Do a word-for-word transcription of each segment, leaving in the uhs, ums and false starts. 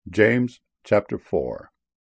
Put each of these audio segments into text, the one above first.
James chapter four.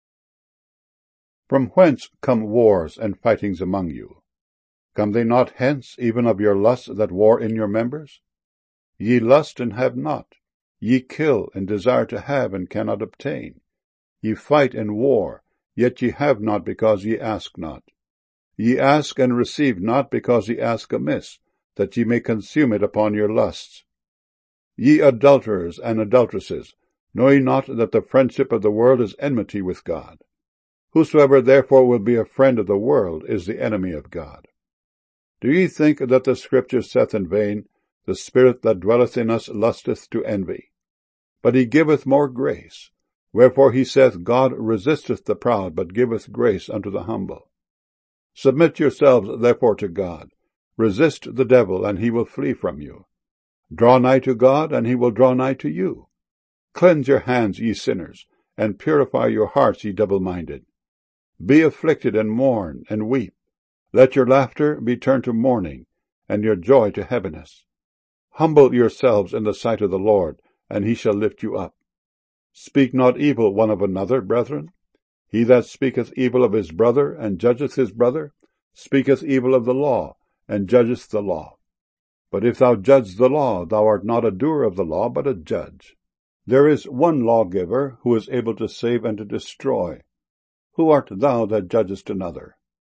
From whence come wars and fightings among you? Come they not hence even of your lusts that war in your members? Ye lust and have not. Ye kill and desire to have and cannot obtain. Ye fight and war, yet ye have not because ye ask not. Ye ask and receive not because ye ask amiss, that ye may consume it upon your lusts. Ye adulterers and adulteresses, know ye not that the friendship of the world is enmity with God? Whosoever therefore will be a friend of the world is the enemy of God. Do ye think that the Scripture saith in vain, The Spirit that dwelleth in us lusteth to envy? But he giveth more grace. Wherefore he saith, God resisteth the proud, but giveth grace unto the humble. Submit yourselves therefore to God. Resist the devil, and he will flee from you. Draw nigh to God, and he will draw nigh to you. Cleanse your hands, ye sinners, and purify your hearts, ye double-minded. Be afflicted, and mourn, and weep. Let your laughter be turned to mourning, and your joy to heaviness. Humble yourselves in the sight of the Lord, and he shall lift you up. Speak not evil one of another, brethren. He that speaketh evil of his brother, and judgeth his brother, speaketh evil of the law, and judgeth the law. But if thou judge the law, thou art not a doer of the law, but a judge. There is one lawgiver, who is able to save and to destroy. Who art thou that judgest another?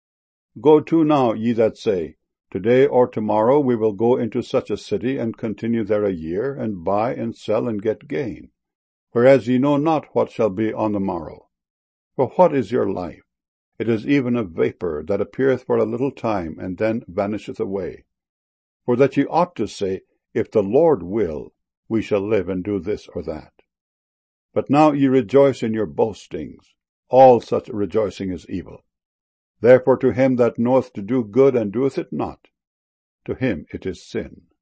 Go to now, ye that say, Today or tomorrow we will go into such a city, and continue there a year, and buy and sell, and get gain. Whereas ye know not what shall be on the morrow. For what is your life? It is even a vapour, that appeareth for a little time, and then vanisheth away. For that ye ought to say, If the Lord will, we shall live and do this or that. But now ye rejoice in your boastings. All such rejoicing is evil. Therefore to him that knoweth to do good and doeth it not, to him it is sin.